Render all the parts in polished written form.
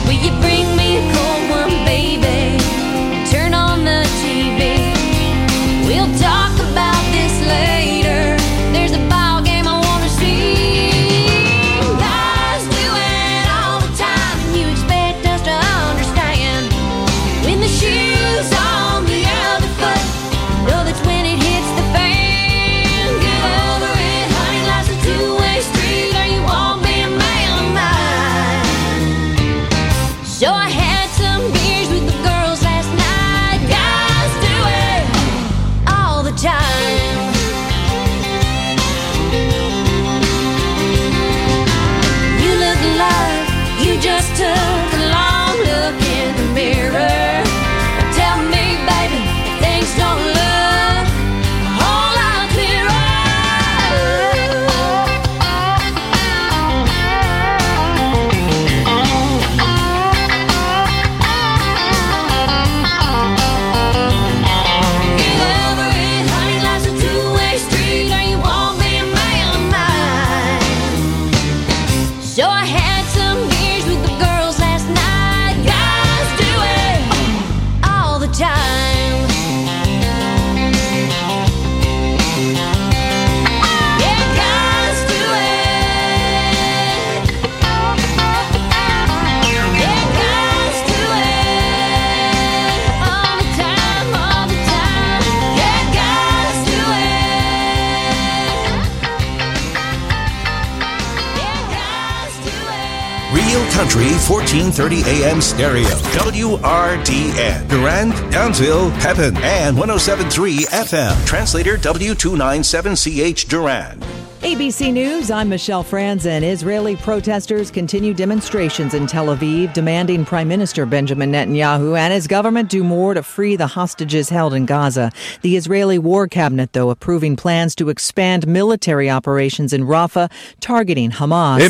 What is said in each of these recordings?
Will you bring me a cold one, baby? Turn on the TV. We'll talk about this later. There's a ball game I want to see. Guys do it all the time. You expect us to understand. When the shoe's on the other foot, know that's when it hits the fan. Get over it, honey, life's a two-way street, or you won't be a man of mine. So I had some beers with the girls last night. Guys do it all the time. You look alive, you just took a long look in the mirror. Tell me, baby, if things don't look a whole lot clearer. Get over it, honey, life's a two-way street, or you won't be a man of mine. So I had some beers with the girls last night. Guys do it all the time. Yeah, guys do it. Yeah, guys do it all the time, all the time. Yeah, guys do it. Yeah, guys do it. Real Country 1430 AM stereo. WRDN. Durand, Townsville, Pepin, and 107.3 FM. Translator W297CH Durand. ABC News, I'm Michelle Franzen. Israeli protesters continue demonstrations in Tel Aviv demanding Prime Minister Benjamin Netanyahu and his government do more to free the hostages held in Gaza. The Israeli War Cabinet, though, approving plans to expand military operations in Rafah, targeting Hamas.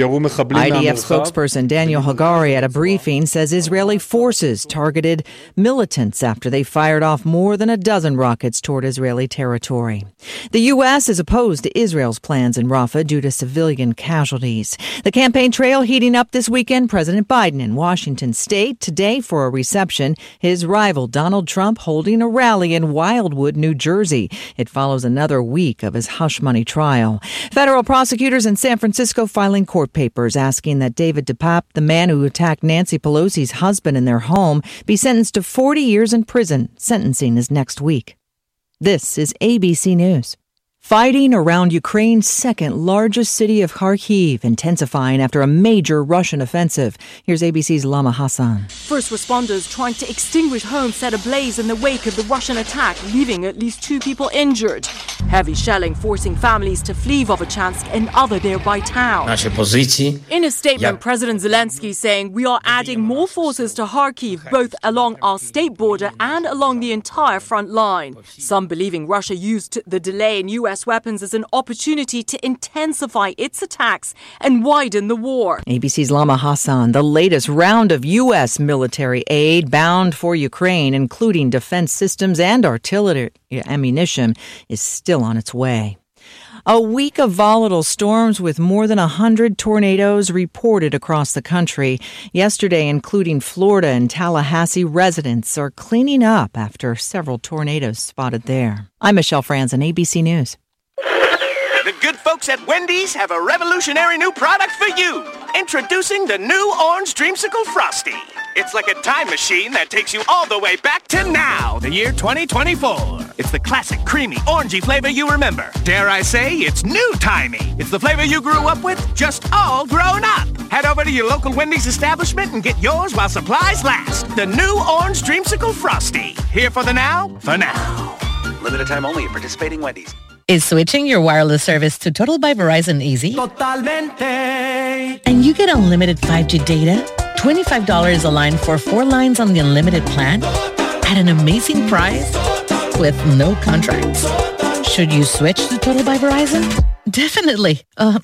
IDF spokesperson Daniel Hagari at a briefing says Israeli forces targeted militants after they fired off more than a dozen rockets toward Israeli territory. The U.S. is opposed to Israel's plans in Rafah due to civilian casualties. The campaign trail heating up this weekend. President Biden in Washington State today for a reception. His rival Donald Trump holding a rally in Wildwood, New Jersey. It follows another week of his hush money trial. Federal prosecutors in San Francisco filing court papers asking that David DePape, the man who attacked Nancy Pelosi's husband in their home, be sentenced to 40 years in prison. Sentencing is next week. This is ABC News. Fighting around Ukraine's second largest city of Kharkiv, intensifying after a major Russian offensive. Here's ABC's Lama Hassan. First responders trying to extinguish homes set ablaze in the wake of the Russian attack, leaving at least 2 people injured. Heavy shelling forcing families to flee Vovchansk and other nearby towns. In a statement, President Zelensky saying, "We are adding more forces to Kharkiv, both along our state border and along the entire front line." Some believing Russia used the delay in U.S. weapons as an opportunity to intensify its attacks and widen the war. ABC's Lama Hassan. The latest round of U.S. military aid bound for Ukraine, including defense systems and artillery ammunition, is still on its way. A week of volatile storms with more than 100 tornadoes reported across the country. Yesterday, including Florida and Tallahassee, residents are cleaning up after several tornadoes spotted there. I'm Michelle Franzen, ABC News. The good folks at Wendy's have a revolutionary new product for you. Introducing the new Orange Dreamsicle Frosty. It's like a time machine that takes you all the way back to now, the year 2024. It's the classic, creamy, orangey flavor you remember. Dare I say, it's new-timey. It's the flavor you grew up with, just all grown up. Head over to your local Wendy's establishment and get yours while supplies last. The new Orange Dreamsicle Frosty. Here for the now, for now. Limited time only at participating Wendy's. Is switching your wireless service to Total by Verizon easy? Totalmente. And you get unlimited 5G data, $25 a line for 4 lines on the unlimited plan at an amazing price with no contracts. Should you switch to Total by Verizon? Definitely.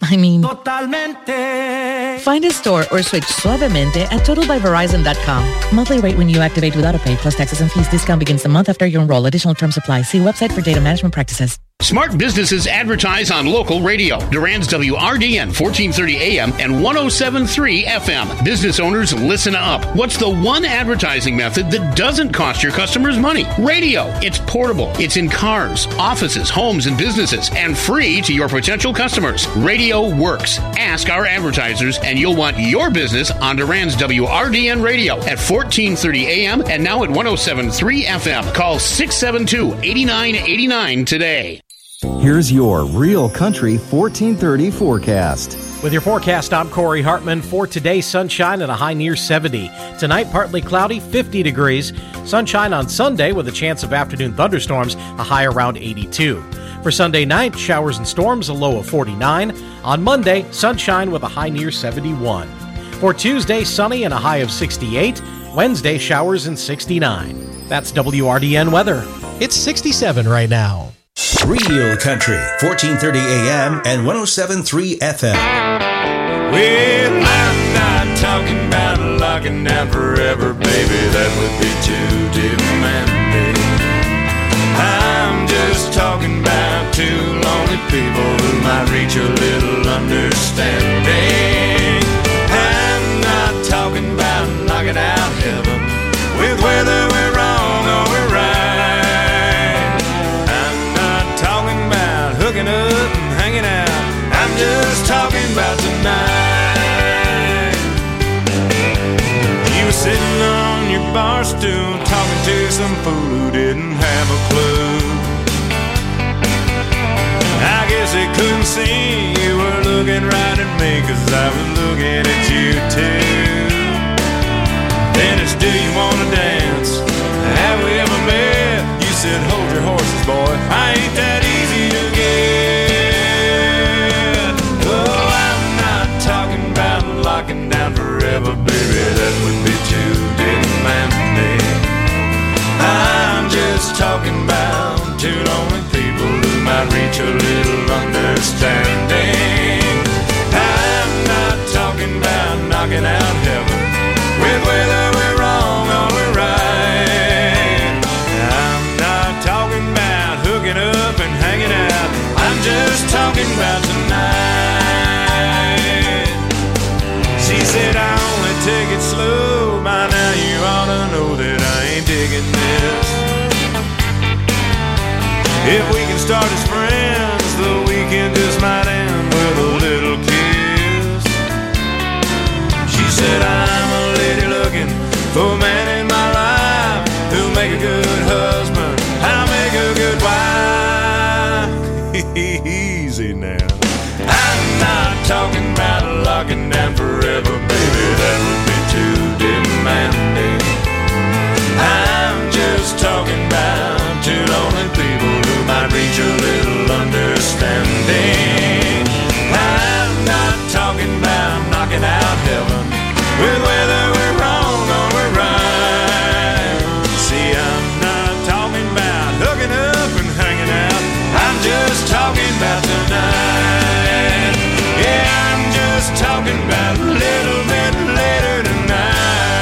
Totalmente. Find a store or switch suavemente at totalbyverizon.com. Monthly rate when you activate without a pay plus taxes and fees. Discount begins the month after you enroll. Additional terms apply. See website for data management practices. Smart businesses advertise on local radio. Durand's WRDN 1430 AM and 107.3 FM. Business owners, listen up. What's the one advertising method that doesn't cost your customers money? Radio. It's portable. It's in cars, offices, homes, and businesses, and free to your potential customers. Radio works. Ask our advertisers, and you'll want your business on Durand's WRDN radio at 1430 AM and now at 107.3 FM. Call 672-8989 today. Here's your Real Country 1430 forecast. With your forecast, I'm Corey Hartman. For today, sunshine and a high near 70. Tonight, partly cloudy, 50 degrees. Sunshine on Sunday with a chance of afternoon thunderstorms, a high around 82. For Sunday night, showers and storms, a low of 49. On Monday, sunshine with a high near 71. For Tuesday, sunny and a high of 68. Wednesday, showers and 69. That's WRDN weather. It's 67 right now. Real Country, 1430 AM and 107.3 FM. Well, I'm not talking about locking down forever, baby. That would be too demanding. I'm just talking about two lonely people who might reach a little understanding. I'm not talking about knocking out heaven with whether we're wrong or we're right. I'm not talking about hooking up and hanging out. I'm just talking about tonight. You were sitting on your bar stool talking to some fool who didn't have a clue. I guess they couldn't see you were looking right at me, 'cause I was looking at you too. Then it's, do you wanna dance? Have we ever met? You said, hold your horses, boy, I ain't that easy to get. Oh, I'm not talking about locking down forever, baby, that would be too demanding. I'm just talking about two lonely people who might reach a little understanding. I'm not talking about knocking out heaven with whether we're wrong or we're right. I'm not talking about hooking up and hanging out. I'm just talking about tonight. She said, I only take it slow. By now you ought to know that I ain't digging this. If we can start as friends, the weekend just might end with a little kiss. She said, I'm a lady looking for a man in my life who'll make a good husband, I'll make a good wife. Easy now. I'm not talking about locking down forever, baby, that would be too demanding. I'm just talking about two lonely people who might reach a little understanding. I'm not talking about knocking out heaven with whether we're wrong or we're right. See, I'm not talking about hooking up and hanging out. I'm just talking about tonight. Yeah, I'm just talking about a little bit later tonight.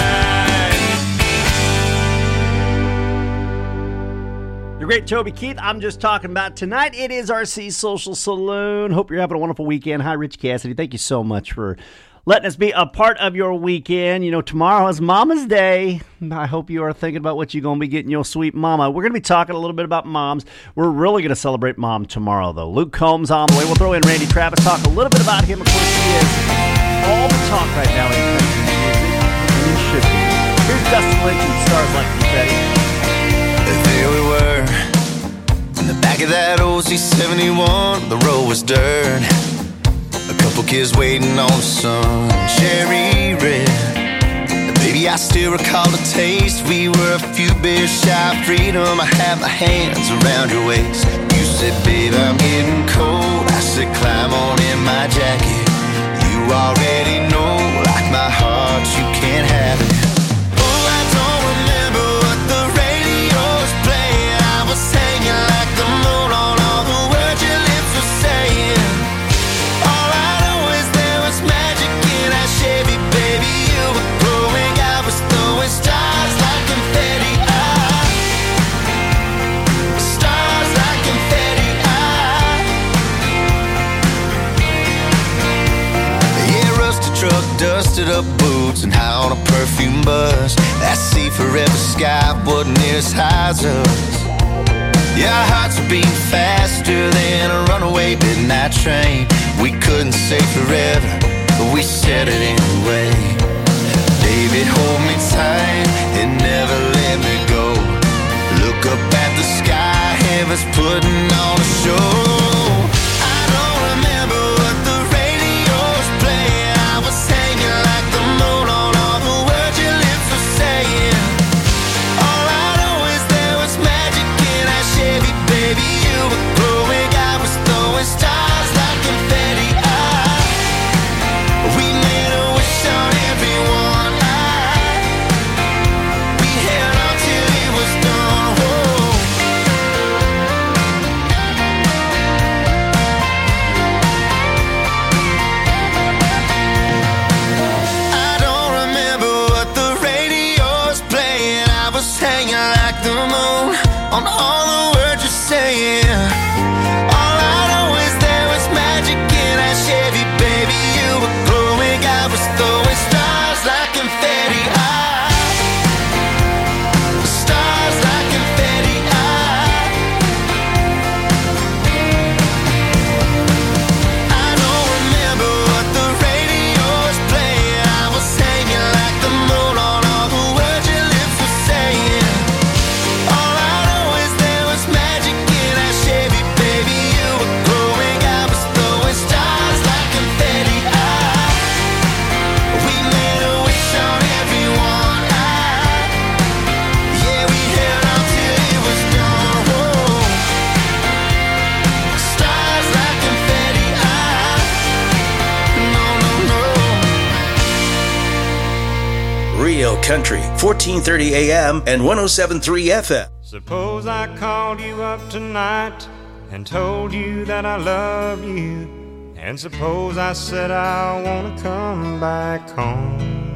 The great Toby Keith, I'm just talking about tonight. It is RC Social Saloon. Hope you're having a wonderful weekend. Hi, Rich Cassidy. Thank you so much for letting us be a part of your weekend. You know, tomorrow is Mama's Day. I hope you are thinking about what you're going to be getting your sweet mama. We're going to be talking a little bit about moms. We're really going to celebrate Mom tomorrow, though. Luke Combs on the way. We'll throw in Randy Travis, talk a little bit about him. Of course, he is all the talk right now in country music, and he should be. Here's Dustin Lynch and Stars Like Confetti. There we were, in the back of that old C-71, the road was dirt. A couple kids waiting on the sun, cherry red. Baby, I still recall the taste. We were a few beers shy of freedom. I had my hands around your waist. You said, babe, I'm getting cold. I said, climb on in my jacket. You already know, like my heart, you can't have it. Oh, I don't remember what the radio was playing. I was hanging like the moon on all the words your lips were saying. All I know is there was magic in that Chevy, baby. You were glowing, I was throwing stars like confetti. Stars like confetti. busted up boots and high on a perfume buzz. That sea forever sky wasn't near as high as us. Yeah, our hearts were beating faster than a runaway midnight train. We couldn't say forever, but we said it anyway. Baby, hold me tight and never let me go. Look up at the sky, heaven's putting on a show. I don't remember what the radio's playing. I was hanging like the moon on all the words your lips were saying. All I know is there was magic in our Chevy, baby. You were glowing, I was throwing stars like confetti. We made a wish on everyone. We held on till it was done. Whoa. I don't remember what the radio's playing. I was hanging like the moon on all the words you're saying. All I know is there was magic in our Chevy, baby. You were glowing, I was throwing stars like confetti. Stars like confetti. I don't remember what the radio's playing. I was hanging like the moon on all the words your lips were saying. All I know is there was magic in our Chevy, baby. You were glowing, I was throwing stars like confetti. We made a wish on everyone. Yeah, we held on till it was done. Whoa. Stars like confetti. No, no, no. Real Country, 1430 AM and 107.3 FM. Suppose I called you up tonight and told you that I love you. And suppose I said I want to come back home.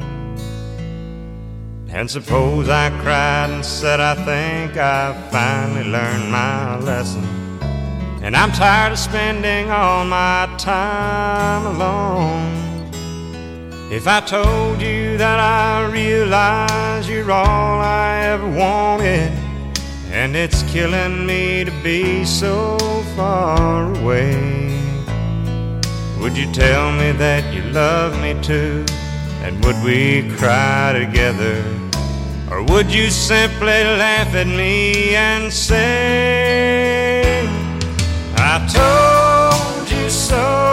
And suppose I cried and said I think I finally learned my lesson. And I'm tired of spending all my time alone. If I told you that I realize you're all I ever wanted, and it's killing me to be so far away, would you tell me that you love me too? And would we cry together? Or would you simply laugh at me and say, I told you so?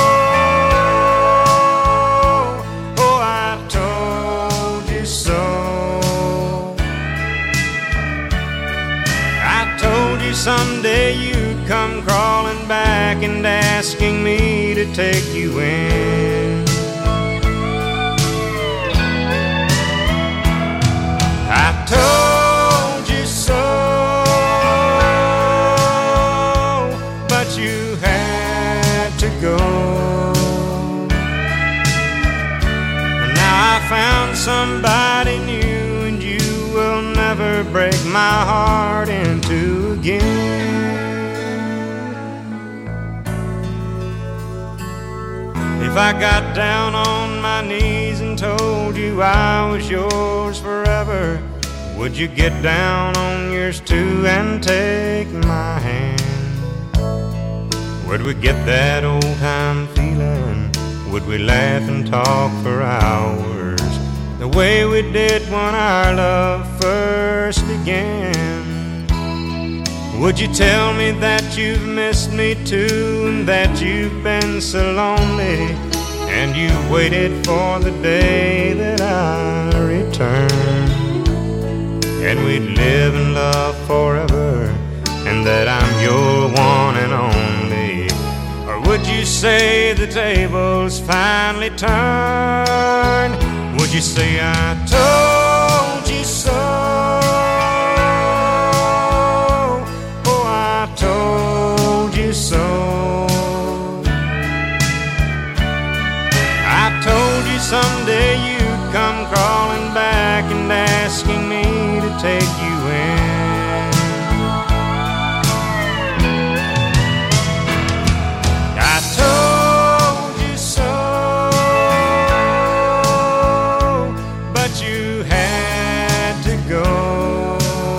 Oh, I told you so. I told you someday you'd come crawling back and asking me to take you in. I told you so, but you had to go. And now I found somebody new, and you will never break my heart in two again. If I got down on my knees and told you I was yours forever, would you get down on yours too and take my hand? Would we get that old time feeling? Would we laugh and talk for hours, the way we did when our love first began? Would you tell me that you've missed me too, and that you've been so lonely, and you waited for the day that I return, and we'd live in love forever, and that I'm your one and only? Or would you say the tables finally turned? Would you say I told you so? Oh, I told you so. I told you someday you'd come crawling back and asking me to take you in. I told you so. you had to go.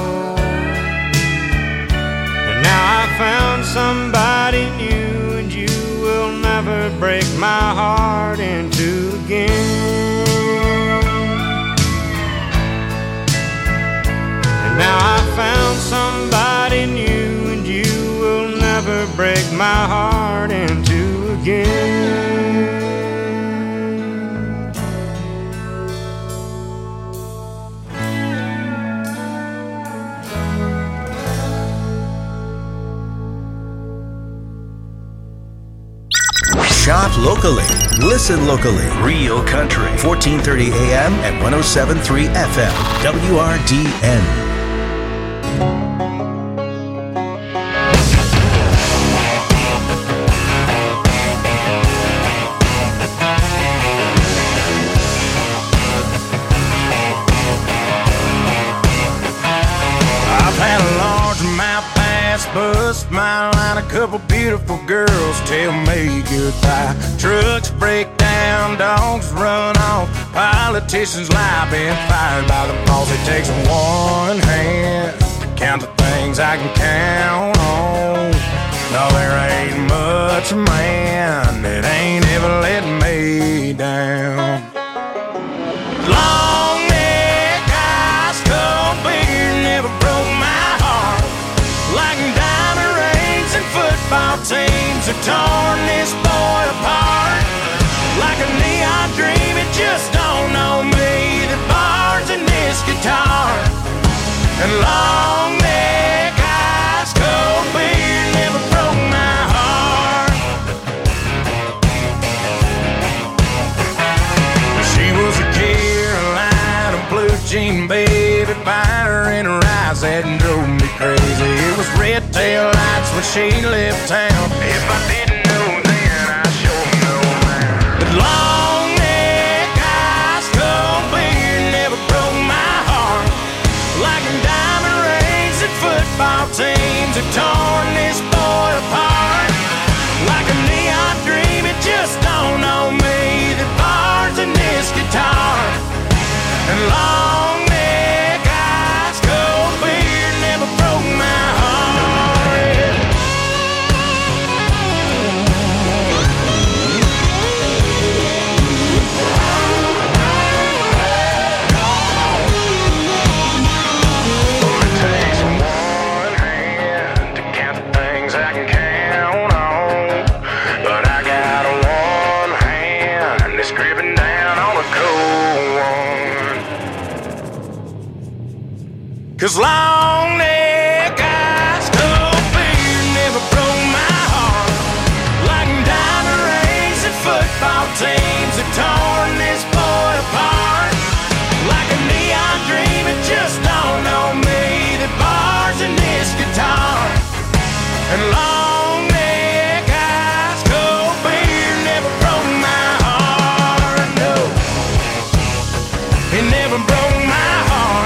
And now I found somebody new, and you will never break my heart in two again. And now I found somebody new, and you will never break my heart in two again. Shop locally. Listen locally. Real Country. 1430 AM and 107.3 FM. WRDN. I've had a large amount pass, bust my line. A couple beautiful girls tell me goodbye. Trucks break down, dogs run off. Politicians lie, been fired by the boss. It takes one hand to count the things I can count on. No, there ain't much man that ain't ever let me down. Long neck, ice cold beer never broke my heart. Like diamond rings and football teams have torn this boy apart. Like a neon dream, it just don't know me. The bars in this guitar. And long neck, ice cold beer never broke my heart. She was a Carolina blue jean baby, fire in her eyes that drove me crazy. It was red tail lights when she left town. If I didn't know then, I sure know now. But long neck, ice cold beer never broke my heart. Like diamond rings and football teams have torn this boy apart. Like a neon dream, it just don't know me. The bars in this guitar. And long neck, ice cold beer never broke my heart. It takes one hand to count the things I can count on. But I got one hand that's gripping down on a cold one. 'Cause long neck, ice cold beer never broke my heart. Like diamond rings and football teams have torn this boy apart. Like a neon dream, it just don't know me. The bars in this guitar. And long neck, ice cold beer never broke my heart. No, it never broke my heart.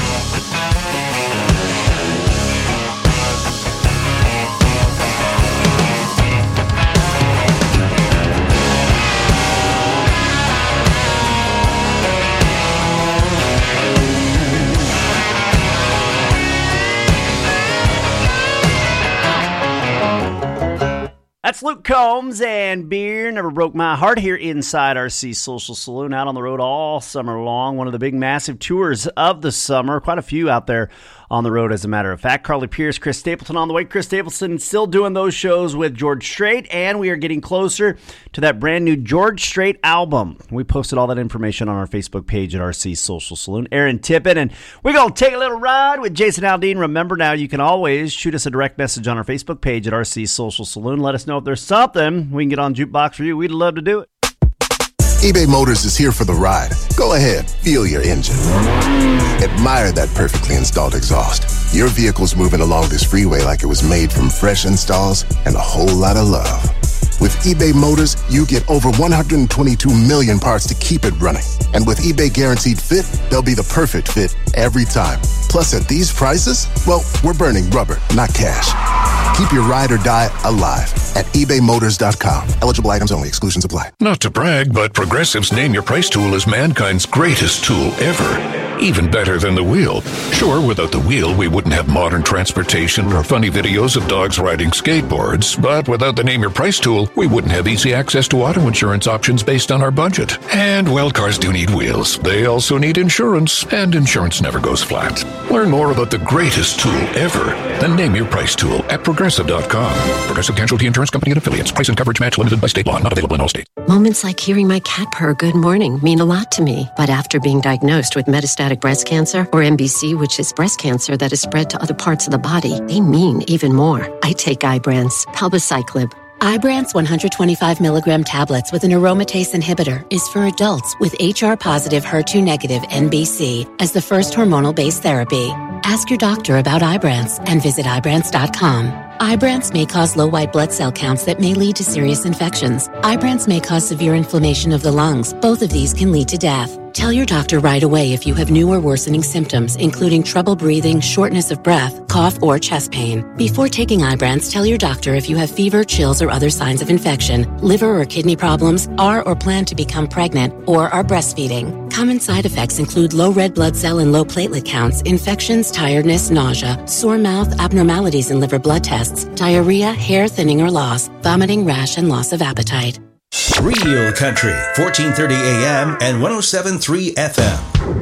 That's Luke Combs and Beer Never Broke My Heart here inside RC Social Saloon, out on the road all summer long. One of the big, massive tours of the summer. Quite a few out there on the road, as a matter of fact. Carly Pierce, Chris Stapleton on the way. Chris Stapleton still doing those shows with George Strait, and we are getting closer to that brand new George Strait album. We posted all that information on our Facebook page at RC Social Saloon. Aaron Tippett, and we're going to take a little ride with Jason Aldean. Remember now, you can always shoot us a direct message on our Facebook page at RC Social Saloon. Let us know if there's something we can get on Jukebox for you. We'd love to do it. eBay Motors is here for the ride. Go ahead, feel your engine. Admire that perfectly installed exhaust. Your vehicle's moving along this freeway like it was made from fresh installs and a whole lot of love. With eBay Motors, you get over 122 million parts to keep it running. And with eBay Guaranteed Fit, they'll be the perfect fit every time. Plus, at these prices, well, we're burning rubber, not cash. Keep your ride or die alive at ebaymotors.com. Eligible items only. Exclusions apply. Not to brag, but Progressive's Name Your Price tool is mankind's greatest tool ever. Even better than the wheel. Sure, without the wheel, we wouldn't have modern transportation or funny videos of dogs riding skateboards. But without the Name Your Price tool, we wouldn't have easy access to auto insurance options based on our budget. And, well, cars do need wheels. They also need insurance, and insurance never goes flat. Learn more about the greatest tool ever, the Name Your Price tool at Progressive.com. Progressive Casualty Insurance Company and Affiliates. Price and coverage match limited by state law. Not available in all states. Moments like hearing my cat purr good morning mean a lot to me. But after being diagnosed with metastatic breast cancer, or MBC, which is breast cancer that is spread to other parts of the body, they mean even more. I take Ibrance, palbociclib. Ibrance 125 milligram tablets with an aromatase inhibitor is for adults with HR-positive, HER2-negative MBC as the first hormonal-based therapy. Ask your doctor about Ibrance and visit Ibrance.com. Ibrance may cause low white blood cell counts that may lead to serious infections. Ibrance may cause severe inflammation of the lungs. Both of these can lead to death. Tell your doctor right away if you have new or worsening symptoms, including trouble breathing, shortness of breath, cough, or chest pain. Before taking Ibrance, tell your doctor if you have fever, chills, or other signs of infection, liver or kidney problems, are or plan to become pregnant, or are breastfeeding. Common side effects include low red blood cell and low platelet counts, infections, tiredness, nausea, sore mouth, abnormalities in liver blood tests, diarrhea, hair thinning or loss, vomiting, rash, and loss of appetite. Real Country, 1430 AM and 107.3 FM.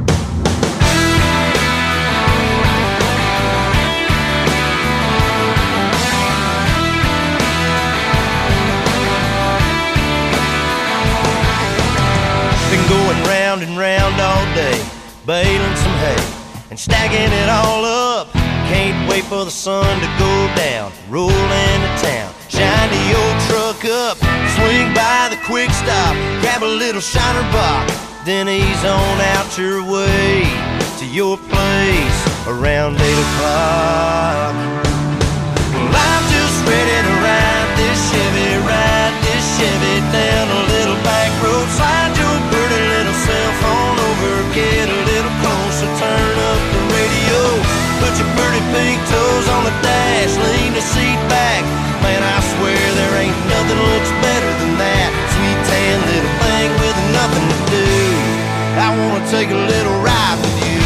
Been going round and round all day, baling some hay and stacking it all up. Can't wait for the sun to go down, roll into town, shine the old truck up, swing by the quick stop, grab a little shiner box, then ease on out your way to your place around 8 o'clock. Well, I'm just ready to ride this Chevy down a little back road, slide your pretty little cell phone over, get a little closer, turn up the radio, put your pretty pink toes on the dash, lean the seat back. Man, I swear there ain't nothing looks better than that sweet tan little thing with nothing to do. I wanna take a little ride with you.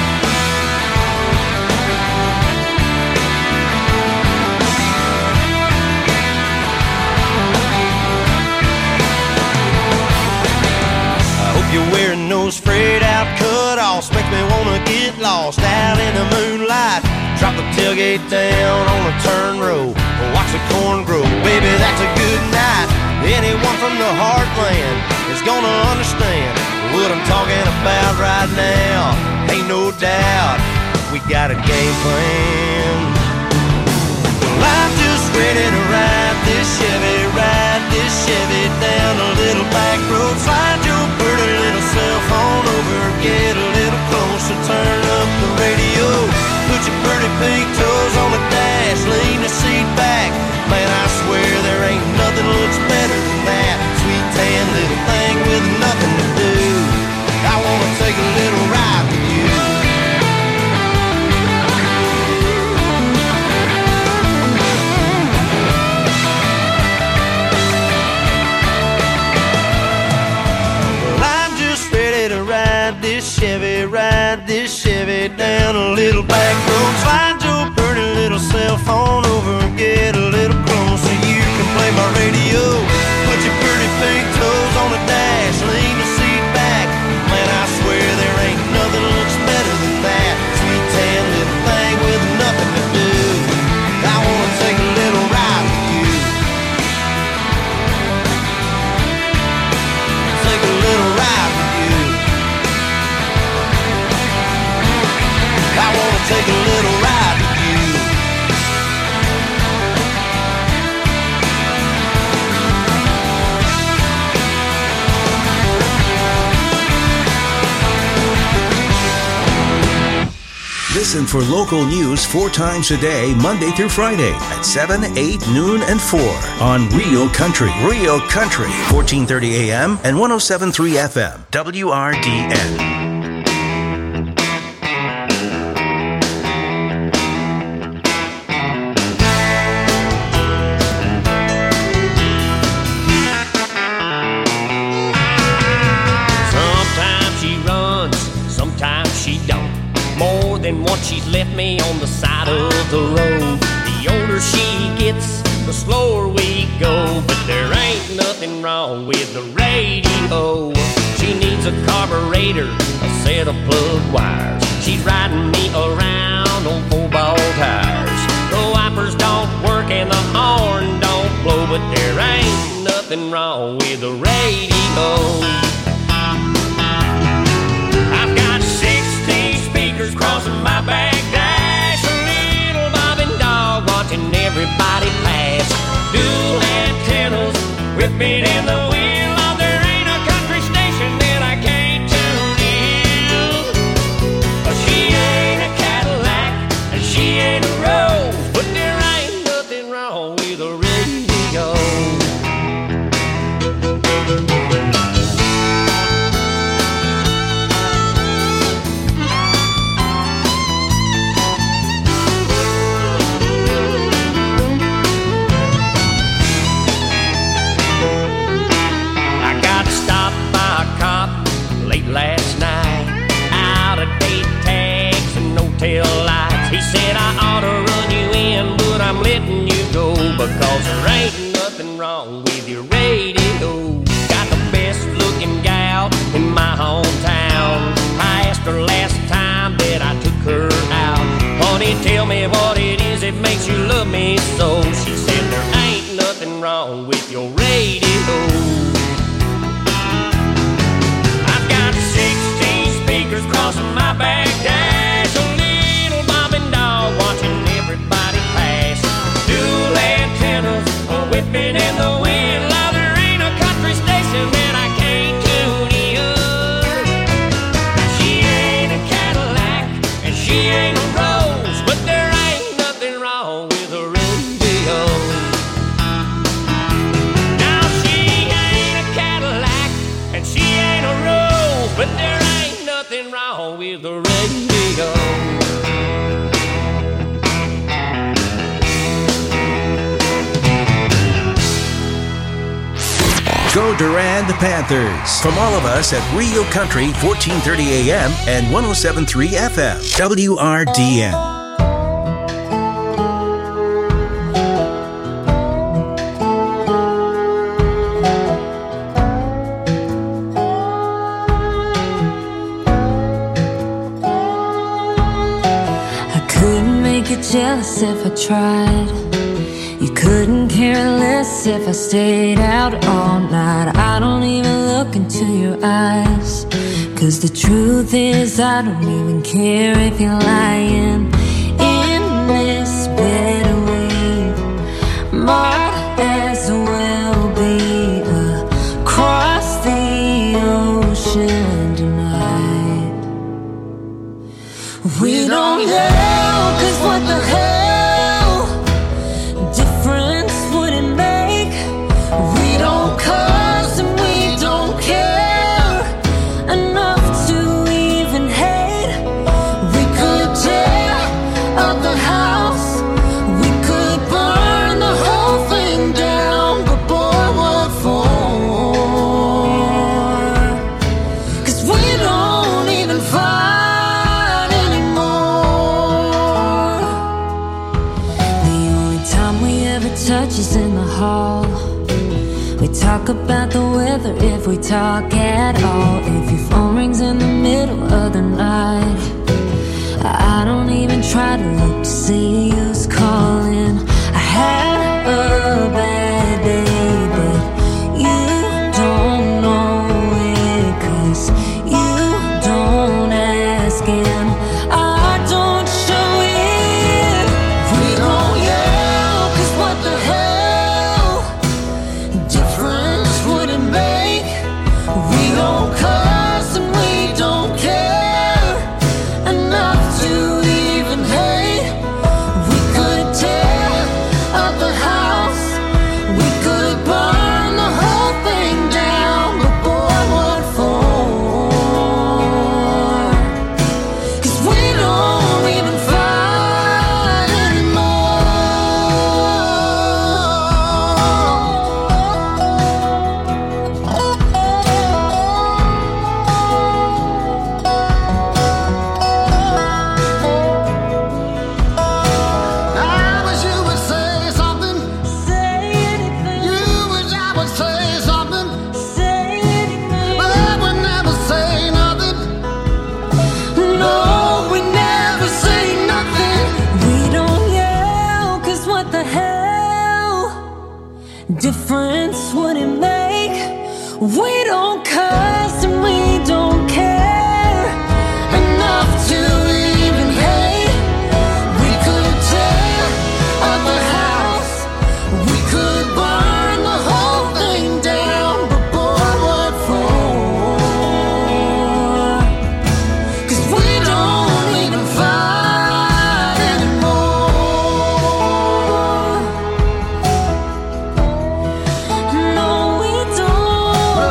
I hope you're wearing those frayed out cut-offs, makes me wanna get lost out in the moonlight. Drop the tailgate down on a turn row, watch the corn grow. Baby, that's a good night. Anyone from the heartland is gonna understand what I'm talking about right now. Ain't no doubt we got a game plan. Well, I'm just ready to ride this Chevy down a little back road. Slide your pretty little cell phone over, get a little closer, turn up the radio. Put your pretty pink toes on the dash, lean the seat back. Man, I swear there ain't nothing looks better than that sweet tan little thing with nothing to do. I wanna take a little ride with you. Well, I'm just ready to ride this Chevy down a little back road. Slide your pretty little cell phone over and get a little closer. You can play my radio, put your pretty pink toes on the dash, lean the seat back. Man, I swear there ain't nothing looks better than that sweet tan little thing with nothing to do. I wanna take a little ride with you. Take a little ride with you. I wanna take a little ride with you. Listen for local news 4 times a day, Monday through Friday at 7, 8, noon, and 4 on Real Country. Real Country, 1430 AM and 107.3 FM, WRDN. she don't. More than once she's left me on the side of the road. The older she gets, the slower we go. But there ain't nothing wrong with the radio. She needs a carburetor, a set of plug wires. She's riding me around on 4-ball tires. The wipers don't work and the horn don't blow. But there ain't nothing wrong with the radio. I've got 60 speakers crossing my back dash. A little bobbing dog watching everybody pass. Dual antennas whipping in the wind. Oh, there ain't a country station that I can't tune in. She ain't a Cadillac and she ain't a Rose, but there ain't nothing wrong with the radio. Last night, out of date tags and no tail lights. He said I ought to run you in, but I'm letting you go because there ain't nothing wrong with your radio. Got the best looking gal in my hometown. I asked her last time that I took her out, honey, tell me what it is that makes you love me so. She said there ain't nothing wrong with your radio. Crossing my back dash, a little bobbing dog watching everybody pass. Dual antennas whipping in the wind. Now there ain't a country station that I can't tune in. She ain't a Cadillac and she ain't a Rose, but there ain't nothing wrong with the radio. Now she ain't a Cadillac and she ain't a Rose, but there ain't nothing wrong with the radio. Go Durand Panthers. From all of us at Rio Country, 1430 AM and 107.3 FM. WRDN. Jealous if I tried. You couldn't care less if I stayed out all night. I don't even look into your eyes, 'cause the truth is I don't even care if you're lying. In this bed we might as well be across the ocean tonight. We don't know, 'cause what the hell difference would it make? We don't cuss and we don't care enough to even hate. We could tear up the house, we could burn the whole thing down, but boy, what for? 'Cause we don't even fight. Touches in the hall. We talk about the weather if we talk at all. If your phone rings in the middle of the night, I don't even try to look to see who's calling. I had a bad day, but you don't know it, 'cause you don't ask and I don't show it. We don't yell, 'cause what the hell difference would it make? We don't cuss and we don't care enough to even hate. We don't cuss and we don't care enough to even hate. We could tear up a house, we could burn the whole thing down, but boy, what for? 'Cause we don't even fight anymore. No, we don't.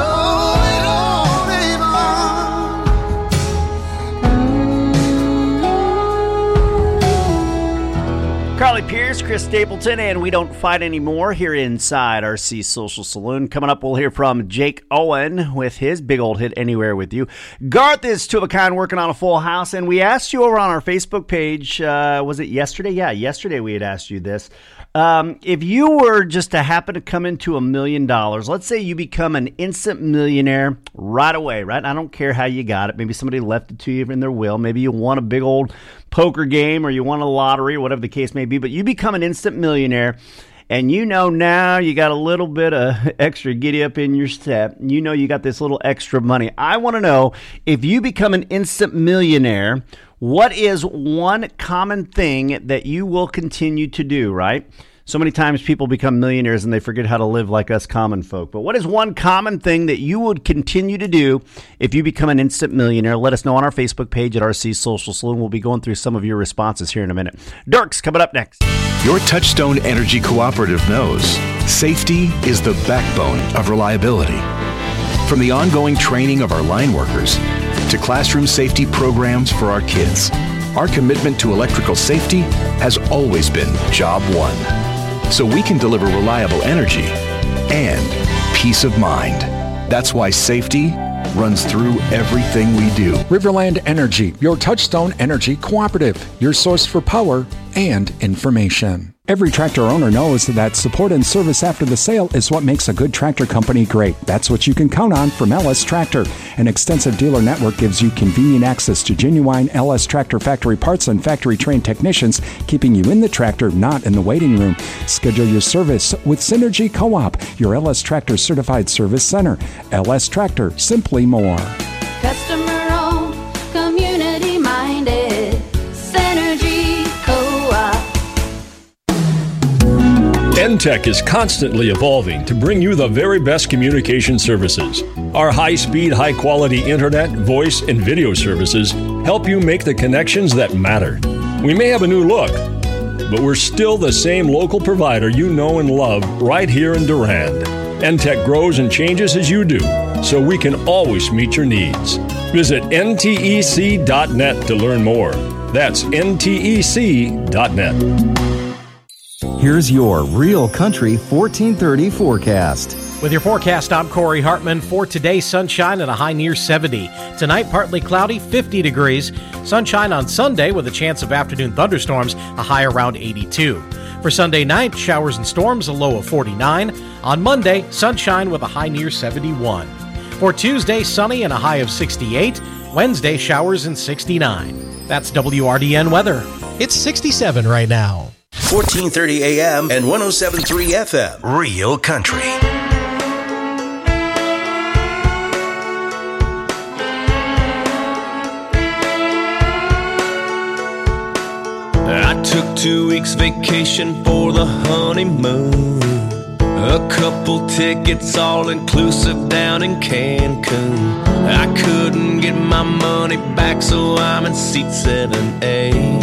Carly Pierce, Chris Stapleton, and We Don't Fight Anymore here inside RC Social Saloon. Coming up, we'll hear from Jake Owen with his big old hit, Anywhere With You. Garth is two of a kind, working on a full house, and we asked you over on our Facebook page, was it yesterday? Yeah, yesterday we had asked you this. If you were just to happen to come into $1 million, let's say you become an instant millionaire right away, right? I don't care how you got it. Maybe somebody left it to you in their will. Maybe you won a big old poker game or you won a lottery, whatever the case may be, but you become an instant millionaire. And you know now you got a little bit of extra giddy up in your step. You know you got this little extra money. I want to know, if you become an instant millionaire, what is one common thing that you will continue to do, right? So many times people become millionaires and they forget how to live like us common folk. But what is one common thing that you would continue to do if you become an instant millionaire? Let us know on our Facebook page at RC Social Saloon. We'll be going through some of your responses here in a minute. Dirk's coming up next. Your Touchstone Energy Cooperative knows safety is the backbone of reliability. From the ongoing training of our line workers to classroom safety programs for our kids, our commitment to electrical safety has always been job one, so we can deliver reliable energy and peace of mind. That's why safety runs through everything we do. Riverland Energy, your Touchstone Energy Cooperative, your source for power and information. Every tractor owner knows that support and service after the sale is what makes a good tractor company great. That's what you can count on from LS Tractor. An extensive dealer network gives you convenient access to genuine LS Tractor factory parts and factory-trained technicians, keeping you in the tractor, not in the waiting room. Schedule your service with Synergy Co-op, your LS Tractor certified service center. LS Tractor, simply more. Customer-owned, community-minded, Synergy Co-op. NTech is constantly evolving to bring you the very best communication services. Our high-speed, high-quality internet, voice, and video services help you make the connections that matter. We may have a new look, but we're still the same local provider you know and love right here in Durand. NTech grows and changes as you do, so we can always meet your needs. Visit ntec.net to learn more. That's ntec.net. Here's your Real Country 1430 forecast. With your forecast, I'm Corey Hartman. For today, sunshine and a high near 70. Tonight, partly cloudy, 50 degrees. Sunshine on Sunday with a chance of afternoon thunderstorms, a high around 82. For Sunday night, showers and storms, a low of 49. On Monday, sunshine with a high near 71. For Tuesday, sunny and a high of 68. Wednesday, showers and 69. That's WRDN weather. It's 67 right now. 1430 AM and 107.3 FM. Real Country. I took 2 weeks vacation for the honeymoon. A couple tickets all inclusive down in Cancun. I couldn't get my money back, so I'm in seat 7A.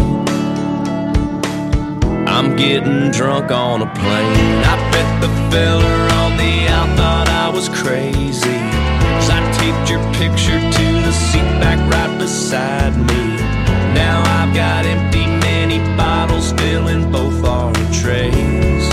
I'm getting drunk on a plane. I bet the fella on the out thought I was crazy, 'cause I taped your picture to the seat back right beside me. Now I've got empty mini bottles filling both our trays.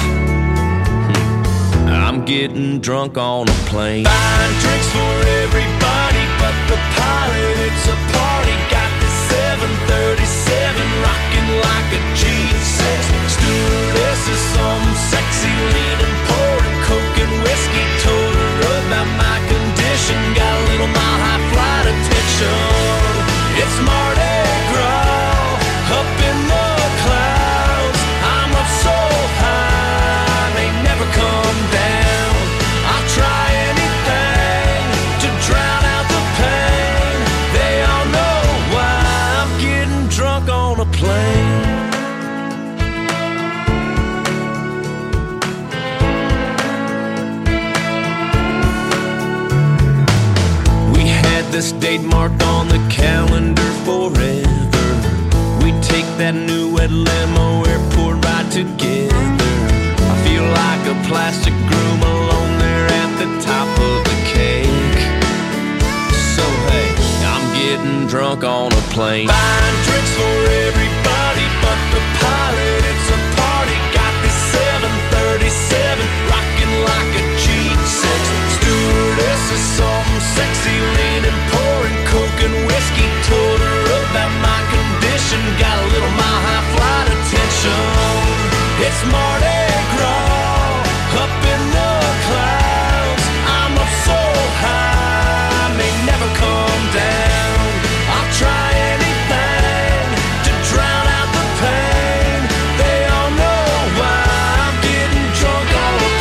I'm getting drunk on a plane. Buying drinks for everybody but the pilot. It's a party. Got the 737 rocking like a G6. Stewardess is some sexy leaning, pouring coke and whiskey. Told her about my condition. Got a little mile high flight attention. It's Mardi Gras up in the clouds. I'm up so high, they never come down. I'll try anything plane. We had this date marked on the calendar forever. We take that new Atlanta airport ride together. I feel like a plastic groom alone there at the top of the cake. So hey, I'm getting drunk on a plane. Buying drinks for everybody but the pilot. It's a party. Got this 737 rocking like a G6. Stewardess is something sexy, leaning, pouring coke and whiskey. Told her about my condition. Got a little mile high flight attention. It's Mardi Gras up in the clouds. I'm up so high, may never come down. I'll try anything to drown out the pain. They all know why I'm getting drunk on a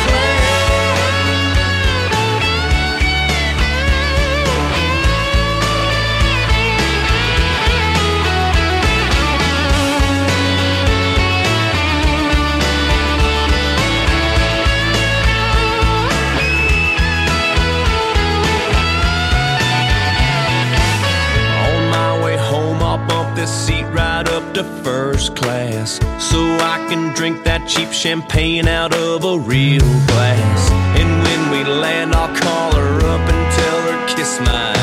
this seat right up to first class, so I can drink that cheap champagne out of a real glass. And when we land, I'll call her up and tell her kiss my,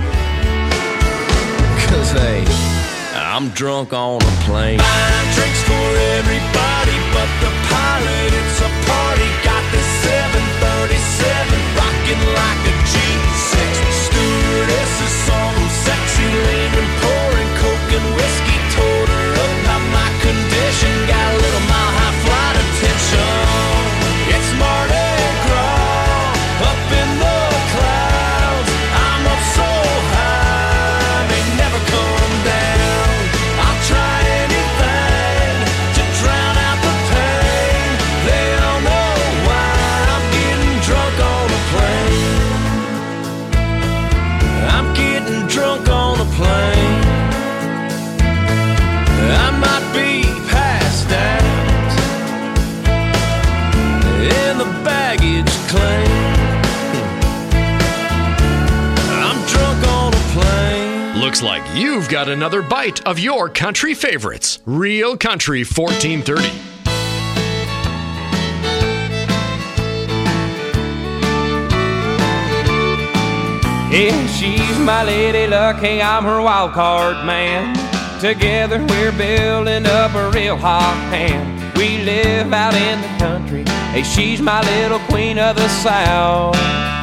'cause hey, I'm drunk on a plane. Buying drinks for everybody but the pilot. It's a party. Got this 737 rocking like a G6. Stewardess is something sexy, leaning, pouring coke and whiskey. Told her about my condition. Got a little mile high flight attention. It's Mardi Gras up in the clouds. I'm up so high, may never come down. I'll try anything to drown out the pain. They don't know why I'm getting drunk on a plane. I'm getting drunk on a plane. I might be passed out in the baggage claim. I'm drunk on a plane. Looks like you've got another bite of your country favorites. Real Country 1430. Yeah, she's my lady luck. Hey, I'm her wild card man. Together we're building up a real hot hand. We live out in the country. Hey, she's my little queen of the South.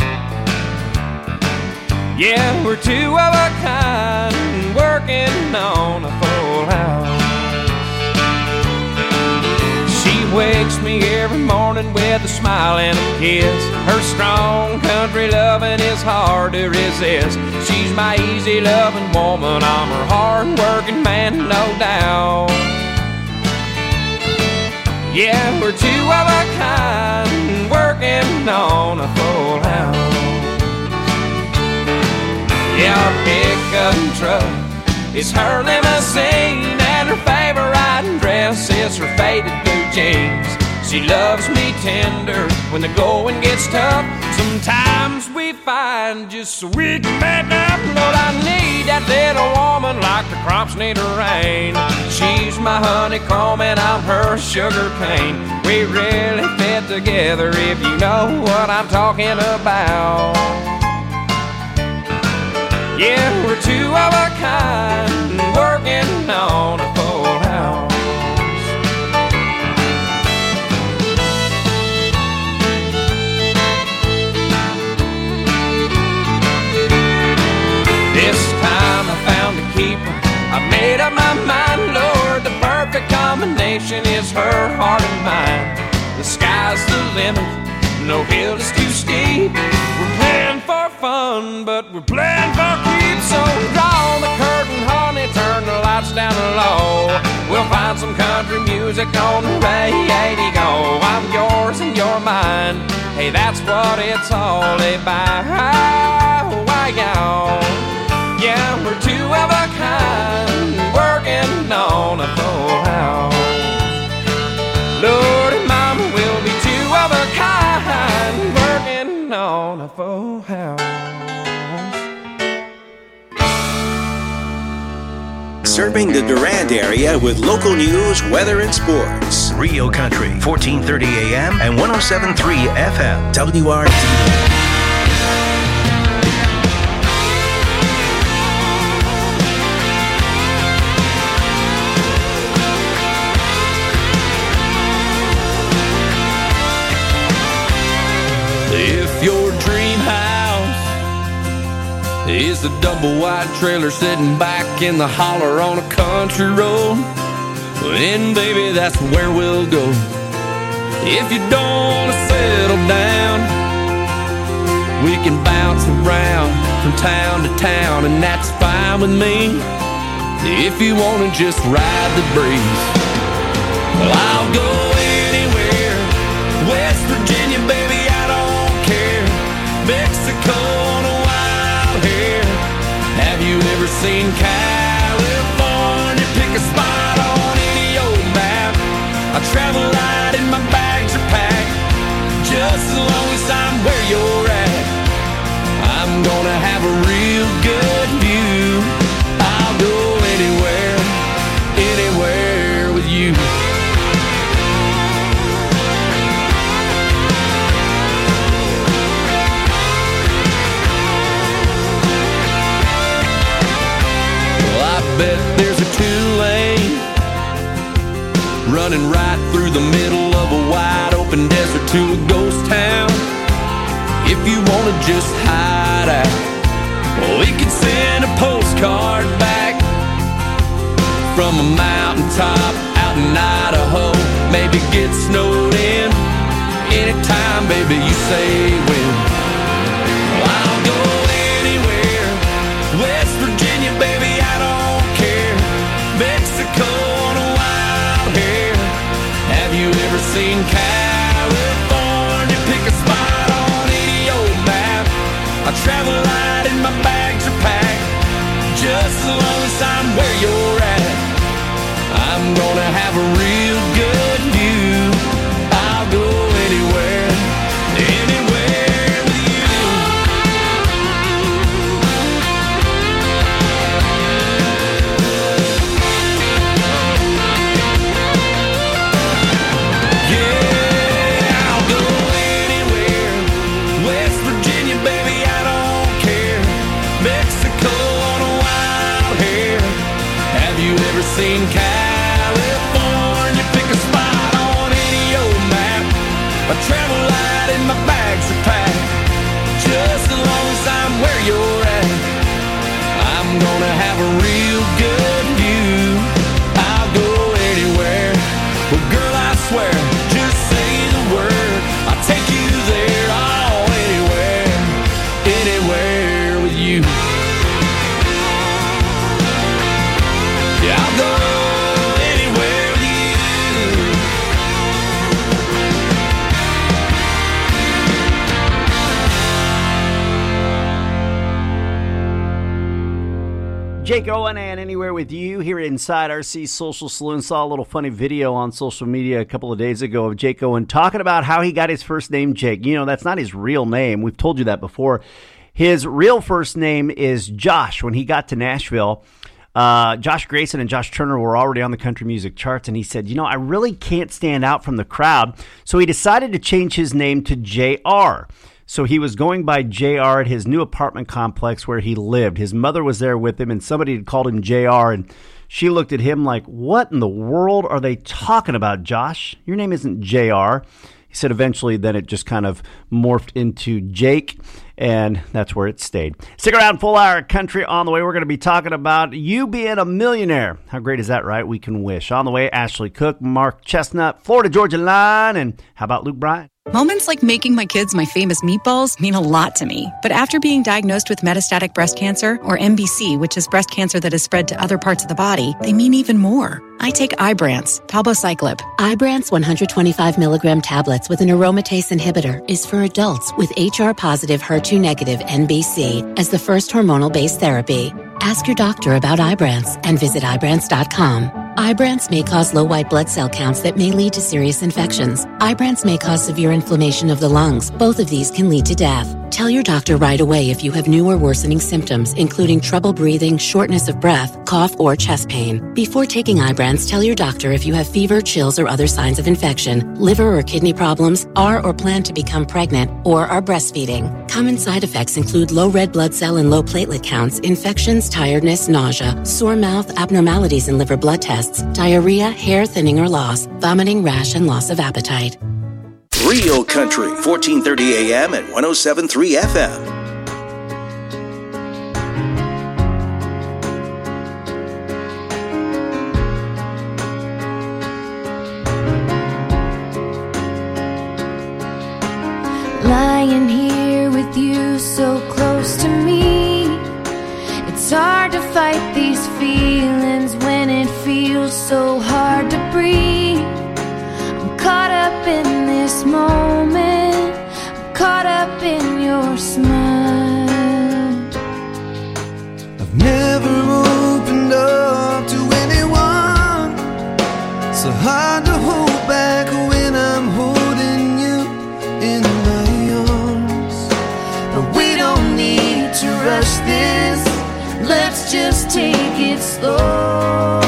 Yeah, we're two of a kind, working on a full house. She wakes me every morning with a smile and a kiss. Her strong country loving is hard to resist. She's my easy loving woman. I'm her hard working man, no doubt. Yeah, we're two of a kind, working on a full house. Yeah, our pickup truck is her limousine, and her favorite dress is her faded blue jeans. She loves me tender when the going gets tough. Sometimes we find just so we can make up. Lord, I need that little woman like the crops need the rain. She's my honeycomb and I'm her sugar cane. We really fit together if you know what I'm talking about. Yeah, we're two of a kind, working on a full house. This time I found a keeper. I made up my mind, Lord, the perfect combination is her heart and mine. The sky's the limit, no hill is too steep. We're playing for fun, but we're playing for keeps. So draw the curtain, honey, turn the lights down low. We'll find some country music on the radio. I'm yours and you're mine. Hey, that's what it's all about. Why, y'all? Yeah, we're two of a kind, working on a full serving the Durand area with local news, weather, and sports. Rio Country, 1430 AM and 107.3 FM. WRDN. If your dream house is a double wide trailer sitting back in the holler on a country road, then baby that's where we'll go. If you don't want to settle down, we can bounce around from town to town, and that's fine with me. If you want to just ride the breeze, well, I'll go anywhere. West Virginia, baby, I don't care. Mexico on a wild hair. Have you ever seen California? Pick a spot on any old map. I travel light and my bags are packed. Just as long as I'm where you're at, I'm gonna have a real good view. I'll go anywhere, anywhere with you. Bet there's a 2-lane running right through the middle of a wide open desert to a ghost town. If you want to just hide out, well, we can send a postcard back from a mountaintop out in Idaho. Maybe get snowed in anytime, baby, you say when. Well, I'll go anywhere. West Virginia, baby, I don't Mexico on a wild hair. Have you ever seen California? Pick a spot on any old map. I travel light and my bags are packed. Just as long as I'm where you're at, I'm gonna have a real good view. I'll go anywhere, anywhere with you. Seen California, pick a spot on any old map. I travel light and my bags are packed. Just as long as I'm where you're at, I'm gonna have a real good view. I'll go anywhere. Well, girl, I swear, just say the word, I'll take you there. Oh, anywhere, anywhere with you. Yeah, I'll go anywhere with you. Jake Owen and Anywhere With You here inside RC Social Saloon. Saw a little funny video on social media a couple of days ago of Jake Owen talking about how he got his first name, Jake. You know, that's not his real name. We've told you that before. His real first name is Josh. When he got to Nashville, Josh Grayson and Josh Turner were already on the country music charts, and he said, you know, I really can't stand out from the crowd, so he decided to change his name to JR. So he was going by JR at his new apartment complex where he lived. His mother was there with him, and somebody had called him JR, and she looked at him like, what in the world are they talking about, Josh? Your name isn't JR. He said eventually then it just kind of morphed into Jake, and that's where it stayed. Stick around, full hour country on the way. We're going to be talking about you being a millionaire. How great is that, right? We can wish. On the way, Ashley Cook, Mark Chestnut, Florida Georgia Line, and how about Luke Bryan? Moments like making my kids my famous meatballs mean a lot to me. But after being diagnosed with metastatic breast cancer, or MBC, which is breast cancer that has spread to other parts of the body, they mean even more. I take Ibrance, palbociclib. Ibrance 125 milligram tablets with an aromatase inhibitor is for adults with HR-positive, HER2-negative MBC as the first hormonal-based therapy. Ask your doctor about Ibrance and visit Ibrance.com. Ibrance may cause low white blood cell counts that may lead to serious infections. Ibrance may cause severe inflammation of the lungs. Both of these can lead to death. Tell your doctor right away if you have new or worsening symptoms, including trouble breathing, shortness of breath, cough, or chest pain. Before taking Ibrance, tell your doctor if you have fever, chills, or other signs of infection, liver or kidney problems, are or plan to become pregnant, or are breastfeeding. Common side effects include low red blood cell and low platelet counts, infections, tiredness, nausea, sore mouth, abnormalities in liver blood tests, diarrhea, hair thinning or loss, vomiting, rash, and loss of appetite. Real Country, 1430 AM and 107.3 FM. Lying here with you so close to me, it's hard to fight these feelings when it feels so hard to breathe. I'm caught up in this moment, I'm caught up in your smile. I've never opened up to anyone, so hard to hold back when I'm holding you in my arms. But we don't need to rush this, let's just take it slow.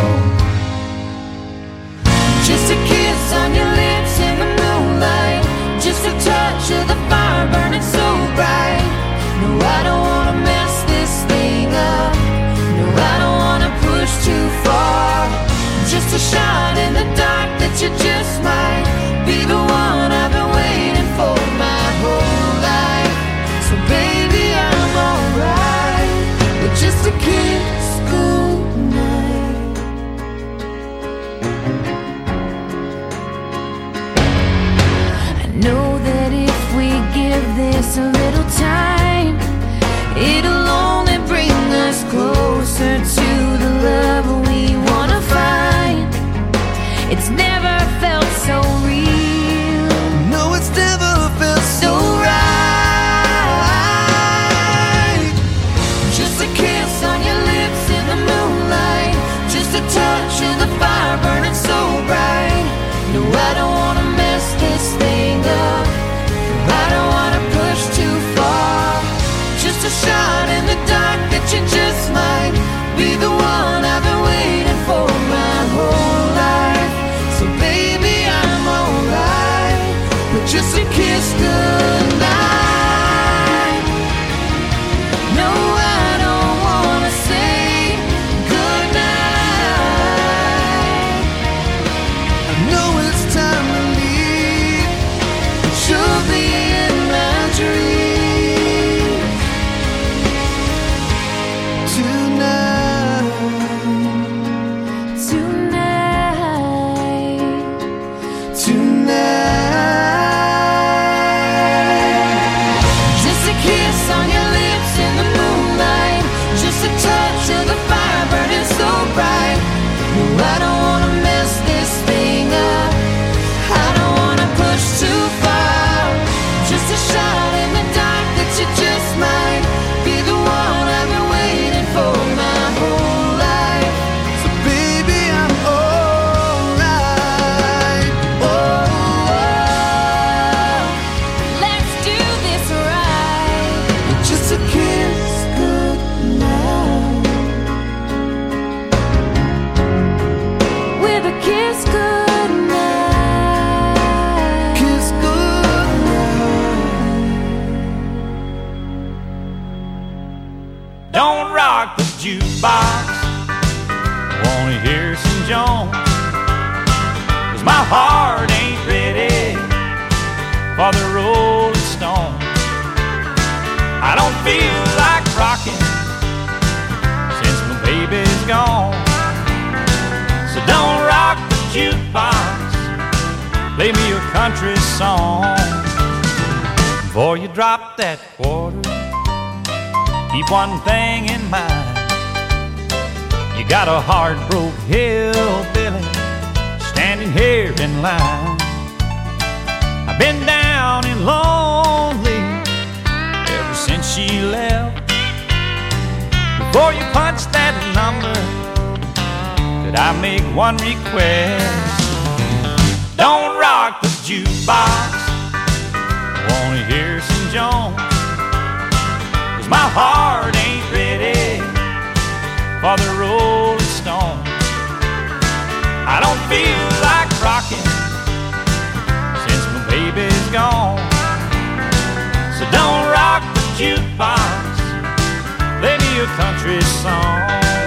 Just a kiss on your lips in the moonlight, just a touch of the fire burning so bright. No, I don't wanna mess this thing up, no, I don't wanna push too far. Just a shot in the dark that you just might be the one I've been waiting for my whole life. So baby, I'm alright with just a kiss goodnight. I know that if we give this a little time, it'll only bring us closer to the love we wanna find. It's never felt so real. No, it's never felt so right. Just a kiss on your lips in the moonlight, just a touch of the fire burning so bright. No, I don't wanna mess this thing up, I don't wanna push too far. Just a shot in the dark that you just might be the one I've been waiting for my whole life. So baby, I'm alright with just a kiss goodnight. No, I don't wanna say goodnight. I know it's time to leave, but you'll be in my dreams tonight. Just a kiss on your lips in the moonlight, just a touch of the fire burning so bright. No, I don't wanna mess this thing up, I don't wanna push too far. Just a shot in the dark that you just might be the one I've been waiting for my whole life. So baby, I'm alright. Let's do this right. Just a kiss goodnight. With a kiss goodnight. Kiss goodnight. Don't rock the jukebox, I wanna hear some Jones, 'cause my heart ain't ready for the Rolling Stone. I don't feel like rocking since my baby's gone. So don't rock the jukebox, play me a country song. Before you drop that quarter, keep one thing in mind. You got a hard-broke hillbilly standing here in line. I've been down and lonely ever since she left. Before you punch that number, could I make one request? Don't rock the jukebox, I wanna hear some Jones, my heart ain't ready for the Rolling Stones. I don't feel like rocking since my baby's gone. So don't rock the jukebox, play me a country song.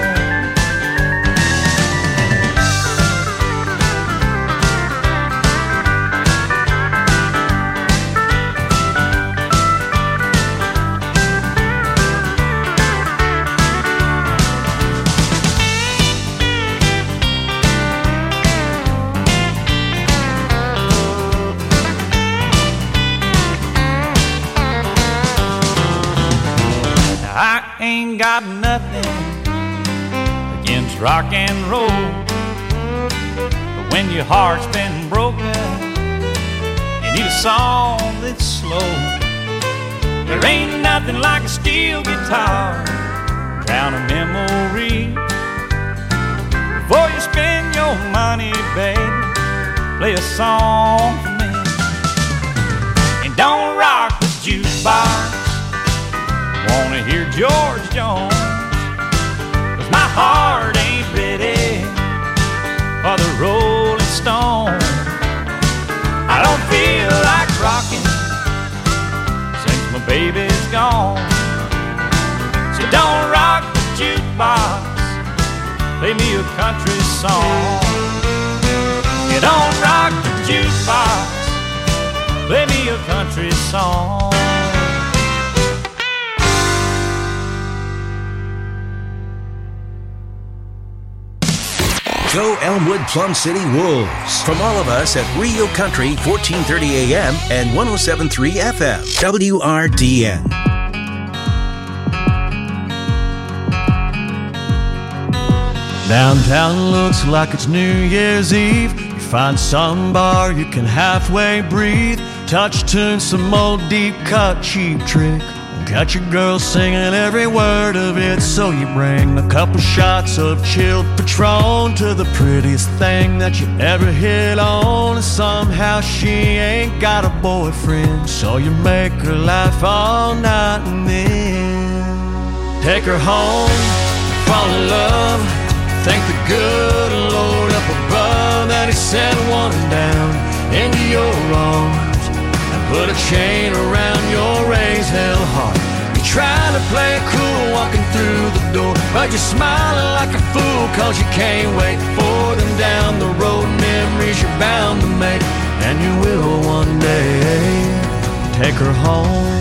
I ain't got nothing against rock and roll, but when your heart's been broken, you need a song that's slow. There ain't nothing like a steel guitar, drown a memory. Before you spend your money, baby, play a song for me. And don't rock the jukebox, wanna hear George Jones, 'cause my heart ain't ready for the Rolling Stones. I don't feel like rocking since my baby's gone. So don't rock the jukebox, play me a country song. You don't rock the jukebox, play me a country song. Go Elmwood Plum City Wolves. From all of us at Rio Country, 1430 AM and 107.3 FM. WRDN. Downtown looks like it's New Year's Eve. You find some bar you can halfway breathe. Touch tune, some old deep cut cheap trick. Got your girl singing every word of it, so you bring a couple shots of chilled Patron to the prettiest thing that you ever hit on. And somehow she ain't got a boyfriend, so you make her laugh all night and then take her home, fall in love. Thank the good Lord up above that he sent one down into your arms and put a chain around your raised hell heart. You're trying to play it cool walking through the door, but you're smiling like a fool, cause you can't wait for them down the road. Memories you're bound to make, and you will one day take her home.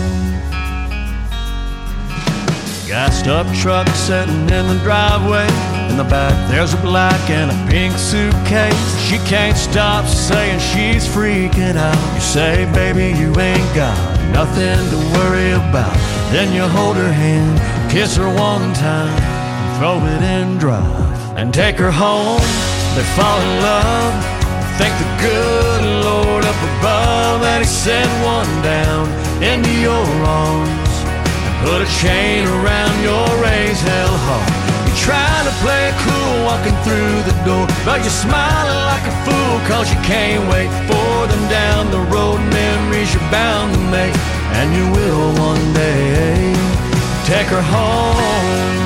Gassed up truck sitting in the driveway. In the back there's a black and a pink suitcase. She can't stop saying she's freaking out. You say, baby, you ain't got nothing to worry about. Then you hold her hand, kiss her one time, and throw it in drive and take her home. They fall in love. Thank the good Lord up above that he sent one down into your arms and put a chain around your raised hell heart. Trying to play it cool walking through the door, but you're smiling like a fool, cause you can't wait for them down the road. Memories you're bound to make, and you will one day take her home.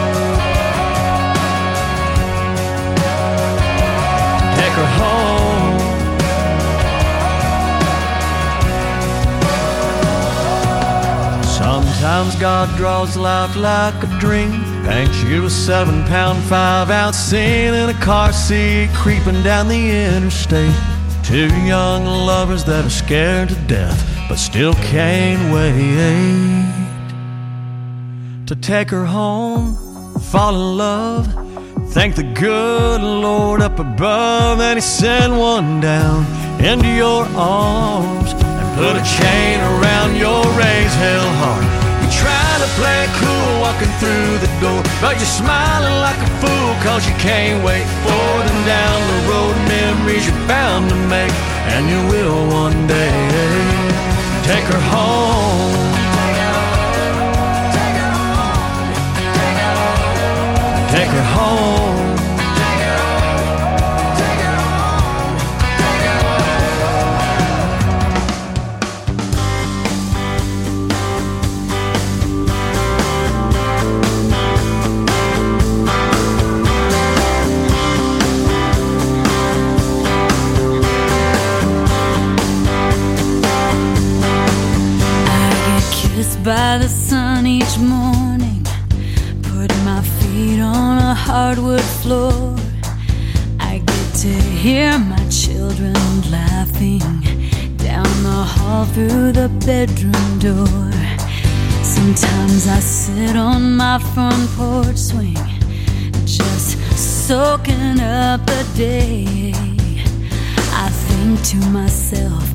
Take her home. Sometimes God draws life like a dream, paints you a 7-pound 5-ounce scene in a car seat creeping down the interstate. Two young lovers that are scared to death but still can't wait to take her home, fall in love. Thank the good Lord up above that he sent one down into your arms and put a chain around your raised hell heart. Trying to play it cool walking through the door, but you're smiling like a fool, cause you can't wait for them down the road. Memories you're bound to make, and you will one day take her home. Take her home. hardwood floor. I get to hear my children laughing down the hall through the bedroom door. Sometimes I sit on my front porch swing, just soaking up the day. I think to myself,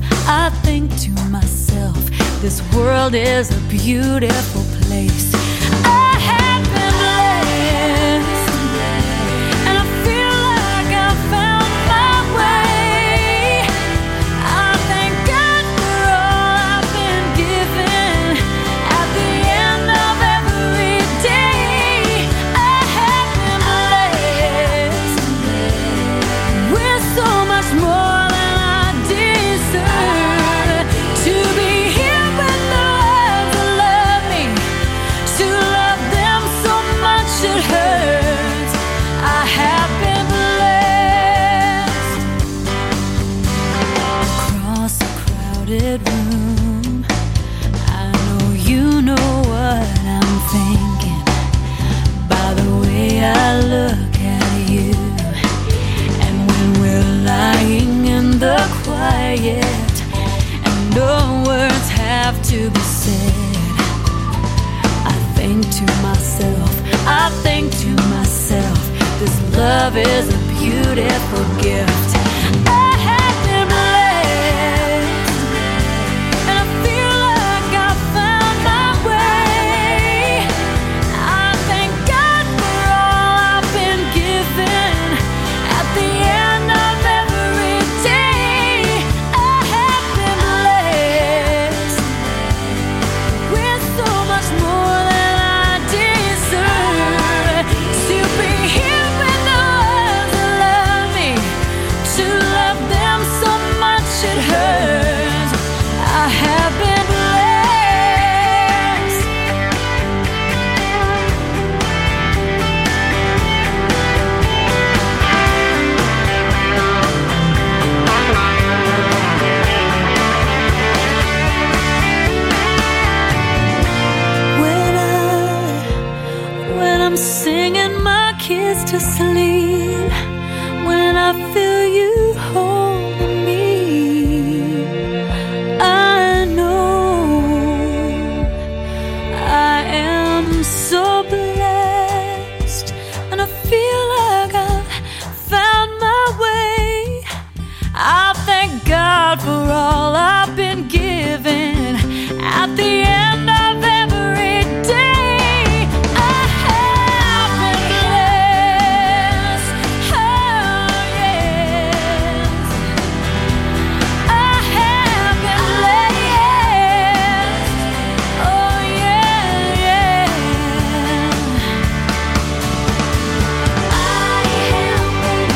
this world is a beautiful place. I have been blessed, and I feel like I found my way. I thank God for all I've been given at the end of every day. I have been blessed with so much more than I deserve. To be here with the ones who love me, to love them so much it hurts. I have been blessed. Across a crowded room, I know you know what I'm thinking by the way I look at you. And when we're lying in the quiet and no words have to be said, I think to myself, this love is a beautiful gift. I have been blessed, and I feel like I found my way. I thank God for all I've been given at the end of every day. I have been blessed with so much more than I deserve. To be here with the ones who love me, to love them so much it hurts. I have been blessed. When I'm singing my kids to sleep, when I feel you holding me, I know I am so blessed, and I feel like I found my way. I thank God for all I've been given at the end of every day. I have been blessed, oh yes. I have been blessed, oh yeah, yeah. I have been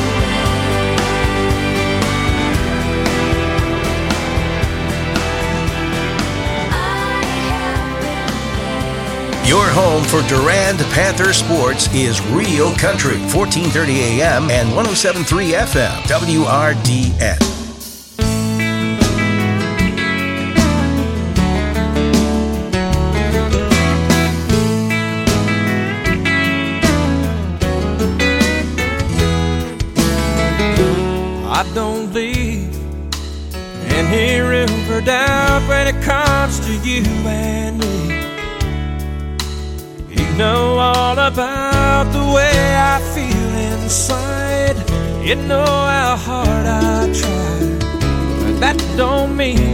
Your home for Durand Panther sports is Real Country, 1430 AM and 107.3 FM, WRDN. I don't leave any room for doubt when it comes to you and me. You know all about the way I feel inside. You know how hard I try, but that don't mean